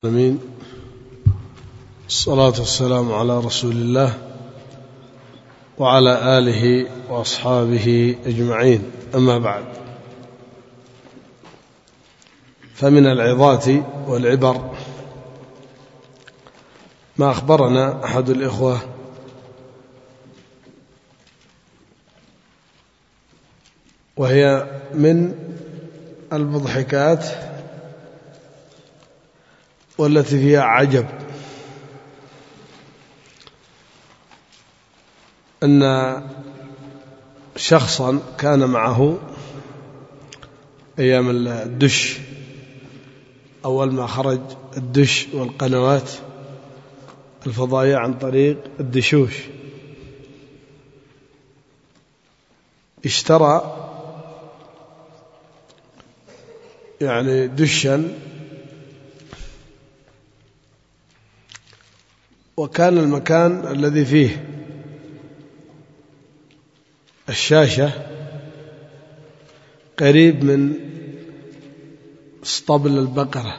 آمين. الصلاة والسلام على رسول الله وعلى آله وأصحابه أجمعين، أما بعد، فمن العظات والعبر ما أخبرنا أحد الإخوة وهي من المضحكات والتي فيها عجب، أن شخصا كان معه أيام الدش، أول ما خرج الدش والقنوات الفضائية عن طريق الدشوش، اشترى دشا، وكان المكان الذي فيه الشاشة قريب من اسطبل البقرة،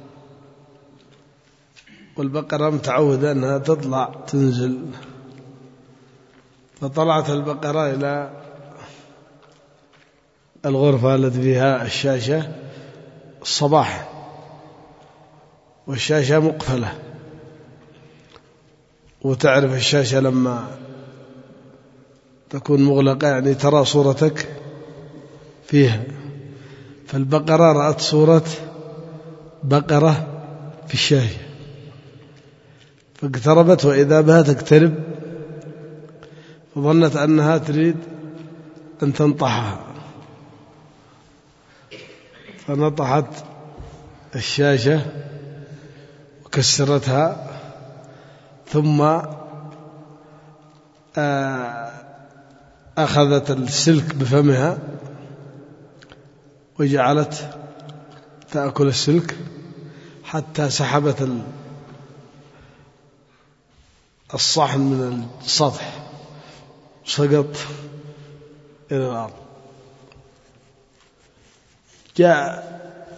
والبقرة متعودة أنها تطلع تنزل، فطلعت البقرة إلى الغرفة التي فيها الشاشة الصباح، والشاشة مقفلة، وتعرف الشاشة لما تكون مغلقة ترى صورتك فيها، فالبقرة رأت صورة بقرة في الشاشة، فاقتربت وإذا بها تقترب، فظنت أنها تريد أن تنطحها، فنطحت الشاشة وكسرتها، ثم أخذت السلك بفمها وجعلت تأكل السلك حتى سحبت الصحن من السطح، سقط إلى الأرض. جاء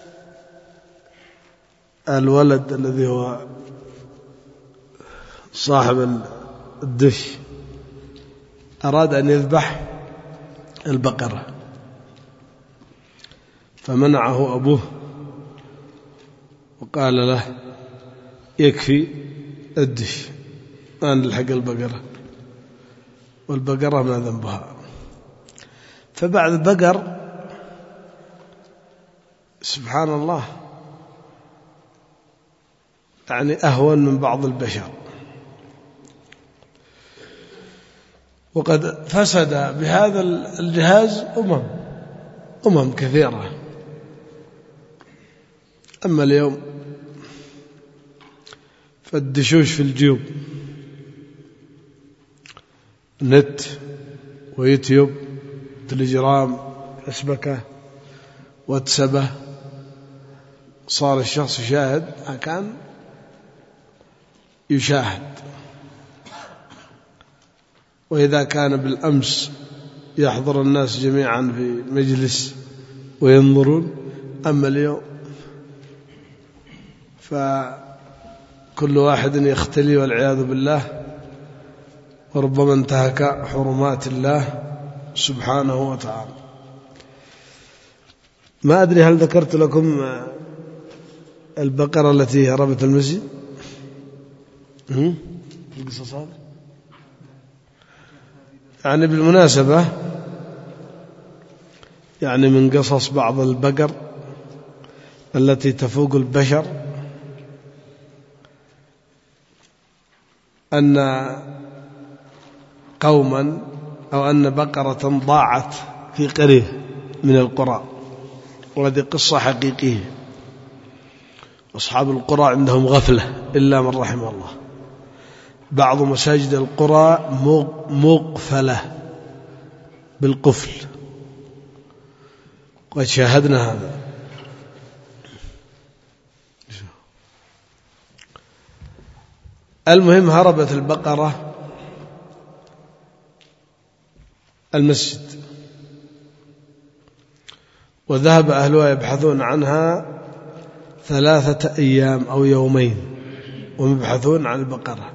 الولد الذي هو صاحب الدش، أراد أن يذبح البقرة، فمنعه أبوه وقال له: يكفي الدش، ما نلحق البقرة، والبقرة ما ذنبها. فبعد البقر سبحان الله أهون من بعض البشر، وقد فسد بهذا الجهاز أمم كثيرة. أما اليوم فالدشوش في الجيوب، نت ويوتيوب، تليجرام، فيسبوك، واتسابه، صار الشخص يشاهد ما كان يشاهد. وإذا كان بالأمس يحضر الناس جميعا في مجلس وينظرون، أما اليوم فكل واحد يختلي والعياذ بالله، وربما انتهك حرمات الله سبحانه وتعالى. ما أدري هل ذكرت لكم البقرة التي هربت المسجد؟ القصص هذا بالمناسبة من قصص بعض البقر التي تفوق البشر، أن قوما أو أن بقرة ضاعت في قرية من القرى، وهذه قصة حقيقية. أصحاب القرى عندهم غفلة إلا من رحم الله، بعض مساجد القرى مقفلة بالقفل، وقد شاهدنا هذا. المهم هربت البقرة المسجد، وذهب أهلها يبحثون عنها 3 أيام أو يومين ومبحثون عن البقرة.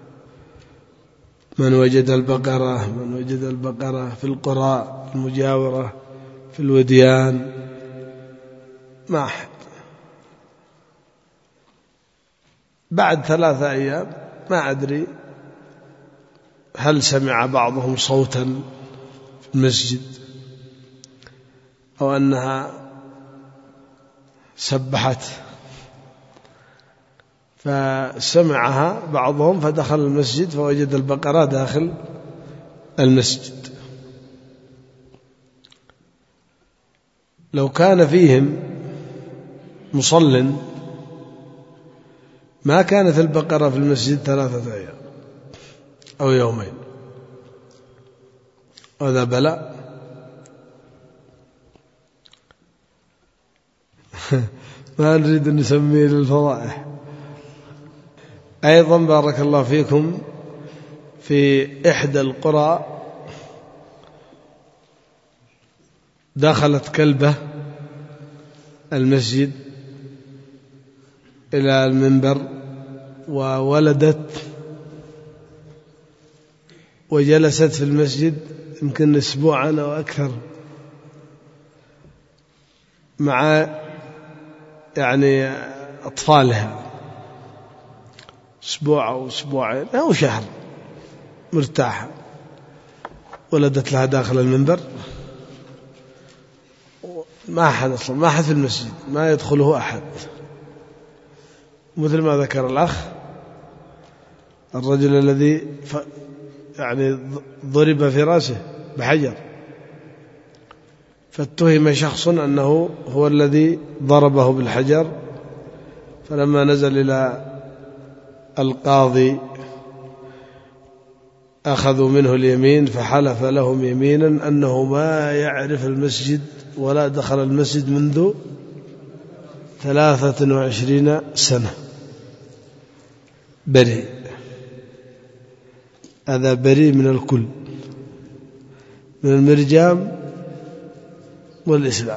من وجد البقرة في القرى المجاورة في الوديان ما أحد. بعد 3 أيام ما أدري هل سمع بعضهم صوتا في المسجد أو أنها سبحت، فسمعها بعضهم فدخل المسجد فوجد البقرة داخل المسجد. لو كان فيهم مصل ما كانت البقرة في المسجد 3 أيام أو يومين. وهذا بلاء. ما نريد أن نسميه للفضائح. أيضا بارك الله فيكم في إحدى القرى دخلت كلبة المسجد إلى المنبر وولدت وجلست في المسجد يمكن أسبوعا أو أكثر مع أطفالها، أسبوع أو أسبوعين أو شهر مرتاحة. ولدت لها داخل المنبر، ما أحد أصلا، ما أحد في المسجد، ما يدخله أحد. مثل ما ذكر الأخ الرجل الذي ضرب في رأسه بحجر، فاتهم شخص أنه هو الذي ضربه بالحجر، فلما نزل إلى القاضي أخذوا منه اليمين فحلف لهم يمينا أنه ما يعرف المسجد ولا دخل المسجد منذ 23 سنة. بريء، هذا بريء من الكل، من المرجام والإسلام،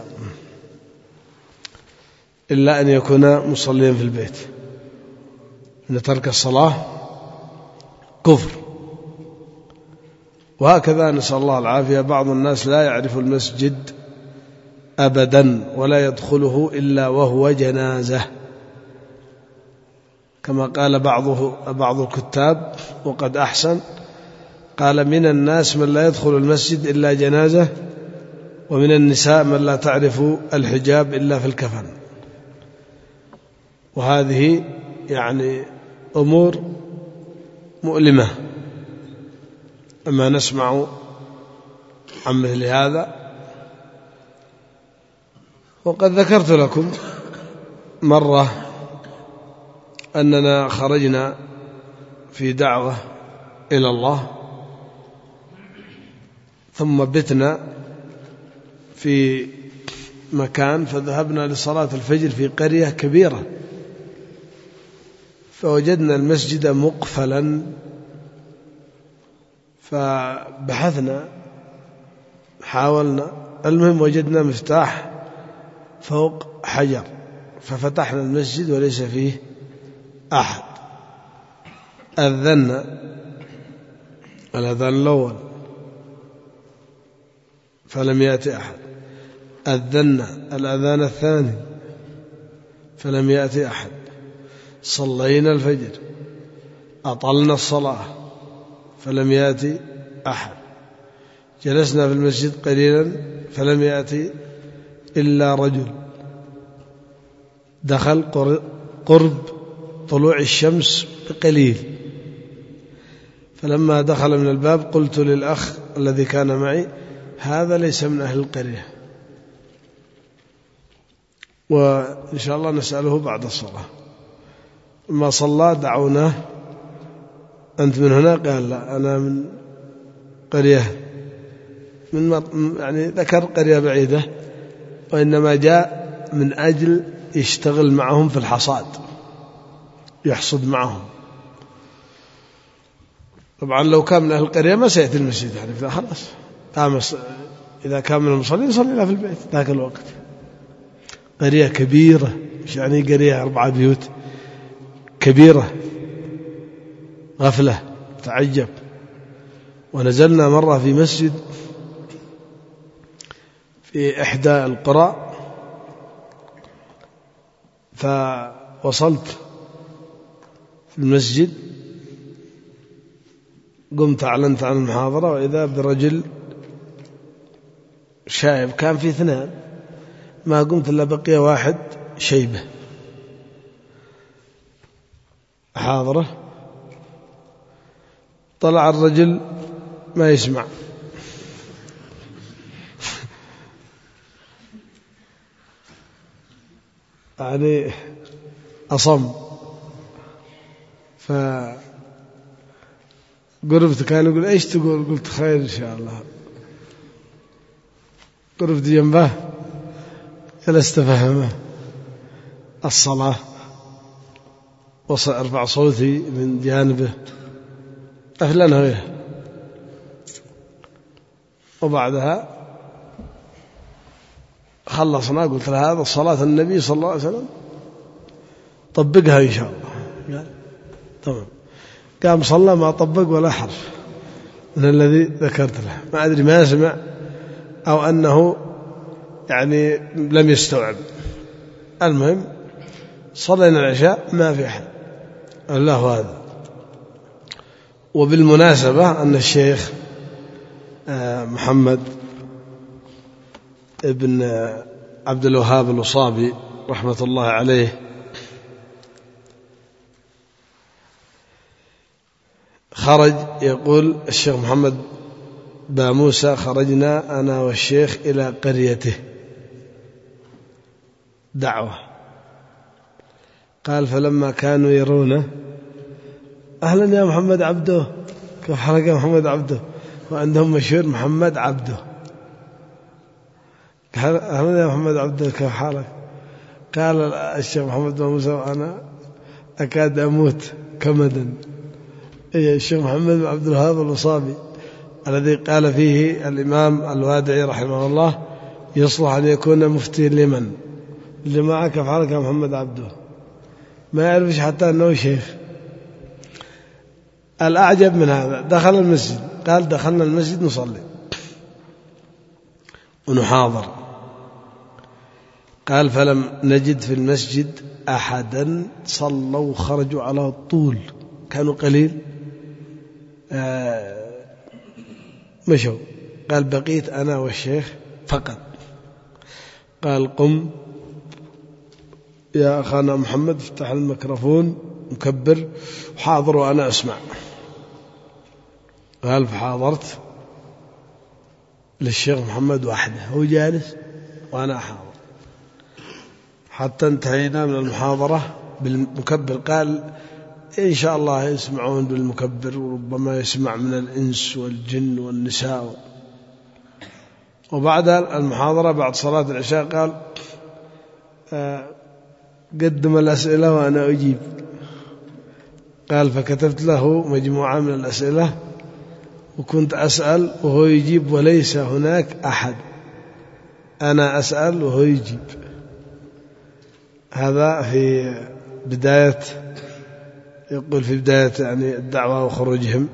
إلا أن يكون مصليا في البيت. أن ترك الصلاة كفر. وهكذا نسأل الله العافية بعض الناس لا يعرف المسجد أبدا ولا يدخله إلا وهو جنازة، كما قال بعض الكتاب وقد أحسن، قال: من الناس من لا يدخل المسجد إلا جنازة، ومن النساء من لا تعرف الحجاب إلا في الكفن. وهذه أمور مؤلمة أما نسمع عن مثل هذا. وقد ذكرت لكم مرة أننا خرجنا في دعوة إلى الله، ثم بتنا في مكان، فذهبنا لصلاة الفجر في قرية كبيرة، فوجدنا المسجد مقفلا، فبحثنا حاولنا، المهم وجدنا مفتاح فوق حجر، ففتحنا المسجد وليس فيه أحد. أذنا الأذان الأول فلم يأتي أحد، أذنا الأذان الثاني فلم يأتي أحد، صلينا الفجر، أطلنا الصلاة فلم يأتي أحد، جلسنا في المسجد قليلا فلم يأتي إلا رجل دخل قرب طلوع الشمس بقليل، فلما دخل من الباب قلت للأخ الذي كان معي: هذا ليس من أهل القرية، وإن شاء الله نسأله بعد الصلاة. لما صلى دعوناه: أنت من هنا؟ قال: لا، أنا من قرية، ذكر قرية بعيدة، وإنما جاء من أجل يشتغل معهم في الحصاد، يحصد معهم. طبعا لو كان من أهل القرية ما سيأتي المسجد، خلاص إذا كان من المصلين صلي له في البيت ذاك الوقت. قرية كبيرة يعني قرية 4 بيوت كبيرة غفلة تعجب. ونزلنا مرة في مسجد في إحدى القرى، فوصلت في المسجد قمت أعلنت عن المحاضرة، وإذا برجل شايب، كان في 2، ما قمت إلا بقي واحد شيبة حاضرة. طلع الرجل ما يسمع، يعني أصم. فقربت، كان يقول إيش تقول؟ قلت خير إن شاء الله. قربت جنبه جلست أفهمه الصلاة، وأرفع صوتي من جانبه أفلنا وياه. وبعدها خلصنا، قلت له هذا صلاة النبي صلى الله عليه وسلم، طبقها إن شاء الله. قال تمام. قام صلى ما طبق ولا حرف من الذي ذكرت له، ما أدري ما سمع أو أنه يعني لم يستوعب. المهم صلينا العشاء ما في أحد، الله هذا. وبالمناسبة أن الشيخ محمد ابن عبد الوهاب الوصابي رحمة الله عليه خرج، يقول الشيخ محمد باموسى: خرجنا أنا والشيخ إلى قريته دعوة. قال فلما كانوا يرونه: أهلا يا محمد عبده، كيف حالك يا محمد عبده؟ وعندهم مشهور محمد عبده. أهلا يا محمد عبده، كيف حالك؟ قال الشيخ محمد باموسى وأنا أكاد أموت كمدا: الشيخ محمد بن عبد الوهاب الوصابي الذي قال فيه الإمام الوادعي رحمه الله: يصلح أن يكون مفتي لمن؟ الجماعة. كيف حالك يا محمد عبده؟ ما يعرفش حتى أنه شيخ. الأعجب من هذا دخل المسجد، قال دخلنا المسجد نصلي ونحاضر. قال فلم نجد في المسجد أحدا صلوا وخرجوا على طول، كانوا قليل مشوا. قال بقيت أنا والشيخ فقط. قال قم يا أخانا محمد، افتح الميكروفون مكبر وحاضر وأنا أسمع. قال فحاضرت للشيخ محمد وحده، هو جالس وأنا حاضر حتى انتهينا من المحاضرة بالمكبر. قال إن شاء الله يسمعون بالمكبر، وربما يسمع من الإنس والجن والنساء. وبعد المحاضرة بعد صلاة العشاء قال قدم الأسئلة وأنا أجيب. قال فكتبت له مجموعة من الأسئلة وكنت أسأل وهو يجيب، وليس هناك أحد، أنا أسأل وهو يجيب. هذا في بداية، يقول في بداية يعني الدعوة وخروجهم.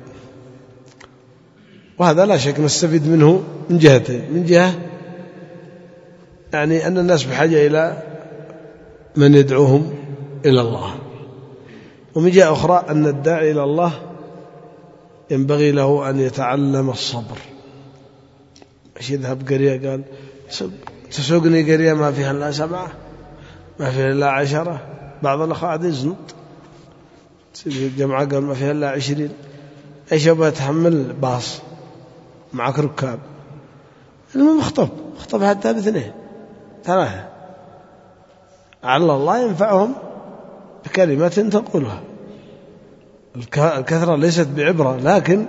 وهذا لا شك نستفيد منه من جهتين: من جهة يعني أن الناس بحاجة إلى من يدعوهم إلى الله، ومن جهة أخرى أن الداعي إلى الله ينبغي له أن يتعلم الصبر. مش يذهب قرية قال تسوقني قرية ما فيها إلا 7، ما فيها إلا 10. بعض الأخوة عاد يزنط، الجماعة قال ما فيها إلا 20. إيش أبغى أتحمل باص معك ركاب؟ المهم اخطب حتى ب2 3، على الله ينفعهم بكلمة تقولها. الكثرة ليست بعبرة، لكن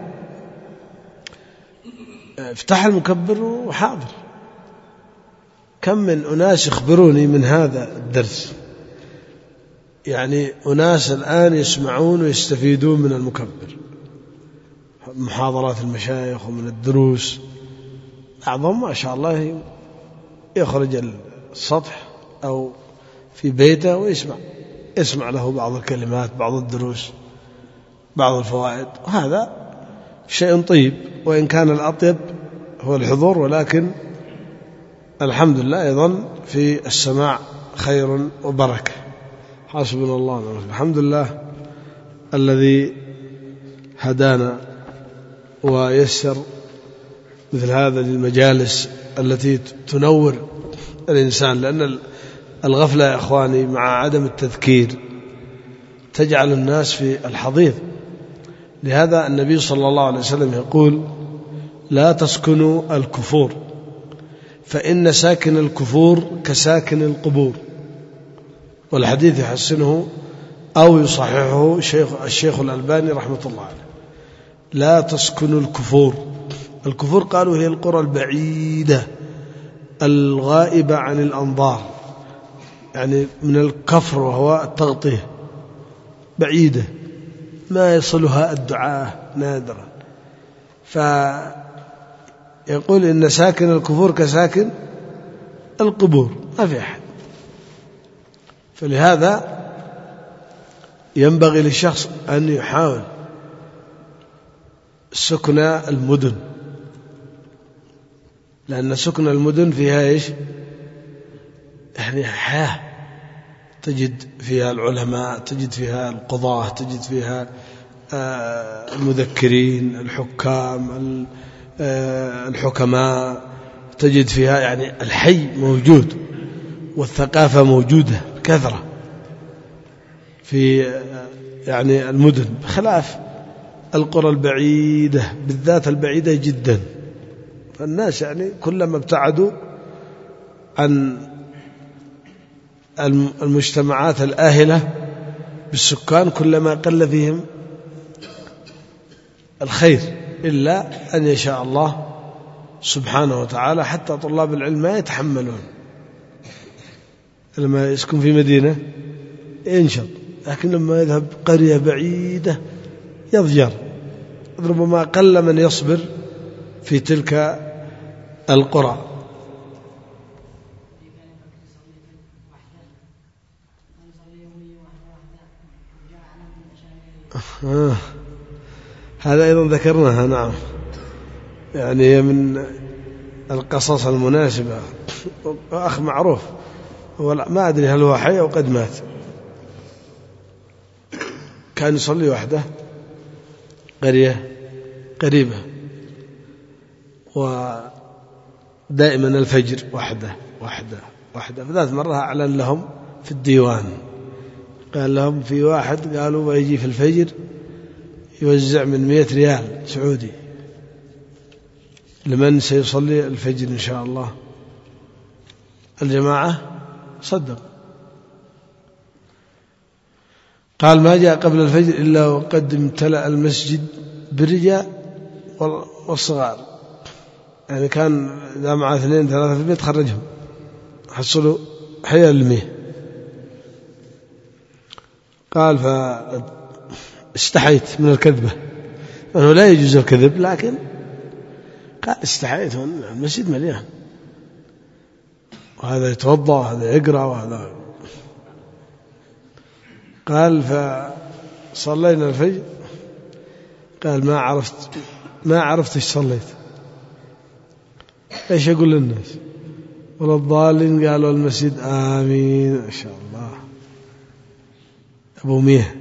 افتح المكبر وحاضر. كم من أناس يخبروني من هذا الدرس، يعني أناس الآن يسمعون ويستفيدون من المكبر، محاضرات المشايخ ومن الدروس. أعظم ما شاء الله يخرج السطح أو في بيته ويسمع له بعض الكلمات، بعض الدروس، بعض الفوائد، وهذا شيء طيب، وإن كان الأطيب هو الحضور، ولكن الحمد لله أيضا في السماع خير وبركة. حسبنا الله ونعم الوكيل. الحمد لله الذي هدانا ويسر مثل هذا للمجالس التي تنور الإنسان، لأن الغفلة يا إخواني مع عدم التذكير تجعل الناس في الحضيض. لهذا النبي صلى الله عليه وسلم يقول: لا تسكنوا الكفور فإن ساكن الكفور كساكن القبور. والحديث يحسنه أو يصححه الشيخ الألباني رحمة الله عليه. لا تسكنوا الكفور. الكفور قالوا هي القرى البعيدة الغائبة عن الأنظار، يعني من الكفر وهو التغطية، بعيدة ما يصلها الدعاة نادرا. فيقول إن ساكن الكفور كساكن القبور، ما في أحد. فلهذا ينبغي للشخص أن يحاول سكن المدن، لأن سكن المدن فيها إيش؟ يعني حياة، تجد فيها العلماء، تجد فيها القضاة، تجد فيها المذكرين، الحكام، الحكماء، تجد فيها يعني الحي موجود، والثقافة موجودة كثرة في يعني المدن، بخلاف القرى البعيدة، بالذات البعيدة جدا. فالناس يعني كلما ابتعدوا عن المجتمعات الآهلة بالسكان كلما قل فيهم الخير، إلا أن يشاء الله سبحانه وتعالى. حتى طلاب العلم ما يتحملون لما يسكن في مدينة ينشط، لكن لما يذهب قرية بعيدة يضجر. ربما قل من يصبر في تلك القرى. هذا أيضا ذكرناها، نعم، يعني من القصص المناسبة. أخ معروف، ما أدري هل هو حي أو قد مات، كان يصلي وحده قرية قريبة، ودائما الفجر وحده. فذات مرة أعلن لهم في الديوان، قال لهم في واحد قالوا ويجي في الفجر يوزع من 100 ريال سعودي لمن سيصلي الفجر إن شاء الله. الجماعة صدق، قال ما جاء قبل الفجر إلا وقد امتلأ المسجد بالرجال والصغار، يعني كان إذا مع 2 3 في البيت خرجهم، حصلوا حيال 100. قال فاستحيت من الكذبة، أنه لا يجوز الكذب، لكن قال استحيت، المسجد مليان، وهذا يتوضأ وهذا يقرأ وهذا. قال فصلينا الفجر، قال ما عرفت ايش صليت، ايش اقول للناس، ولا الضالين قالوا المسجد آمين ما شاء الله أبو 100.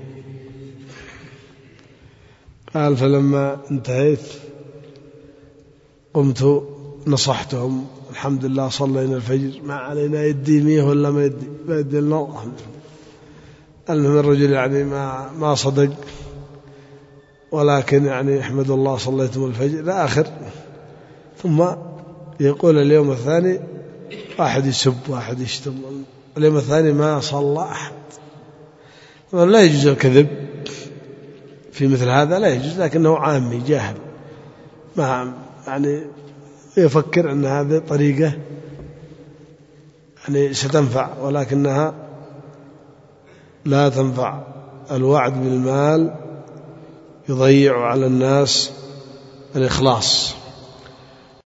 قال فلما انتهيت قمت نصحتهم، الحمد لله صلينا الفجر، ما علينا يدي 100 ولا ما يدي الله. المهم الرجل يعني ما صدق، ولكن يعني احمد الله صليتم الفجر إلى آخر. ثم يقول اليوم الثاني واحد يسب واحد يشتم، اليوم الثاني ما صلى أحد. لا يجوز الكذب في مثل هذا، لا يجوز، لكنه عامي جاهل، ما يعني يفكر أن هذه طريقة يعني ستنفع، ولكنها لا تنفع. الوعد بالمال يضيع على الناس الإخلاص.